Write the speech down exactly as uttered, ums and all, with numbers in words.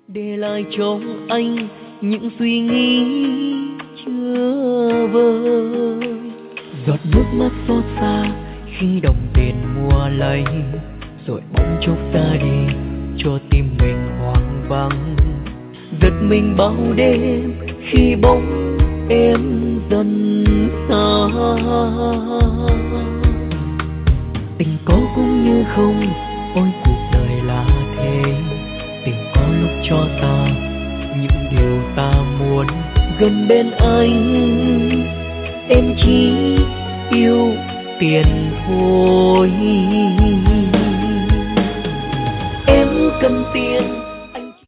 để lại cho anh những suy nghĩ chưa vơi. Giọt nước mắt xót xa khi đồng tiền mua lấy, rồi bỗng chốc ra đi cho tim mình hoang vắng. Giật mình bao đêm khi bóng em dần xa. Tình có cũng như không, ôi cuộc đời là thế. Tình có lúc cho ta những điều ta muốn. Gần bên anh em chỉ yêu tiền thôi. Em cần tiền